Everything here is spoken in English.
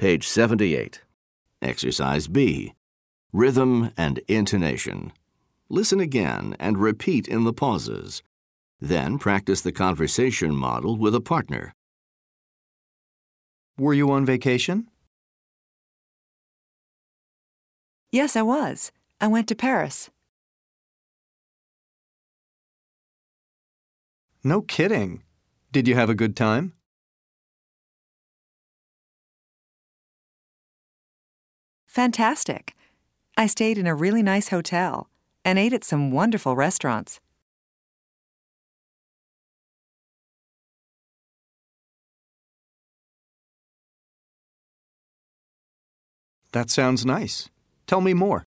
Page 78. Exercise B. Rhythm and intonation. Listen again and repeat in the pauses. Then practice the conversation model with a partner. Were you on vacation? Yes, I was. I went to Paris. No kidding. Did you have a good time? Fantastic. I stayed in a really nice hotel and ate at some wonderful restaurants. That sounds nice. Tell me more.